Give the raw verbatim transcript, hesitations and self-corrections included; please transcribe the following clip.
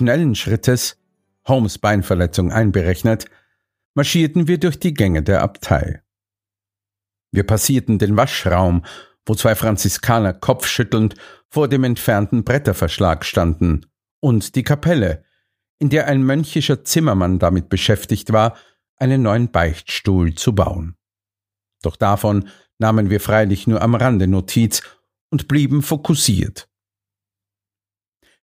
schnellen Schrittes, Holmes' Beinverletzung einberechnet, marschierten wir durch die Gänge der Abtei. Wir passierten den Waschraum, wo zwei Franziskaner kopfschüttelnd vor dem entfernten Bretterverschlag standen, und die Kapelle, in der ein mönchischer Zimmermann damit beschäftigt war, einen neuen Beichtstuhl zu bauen. Doch davon nahmen wir freilich nur am Rande Notiz und blieben fokussiert,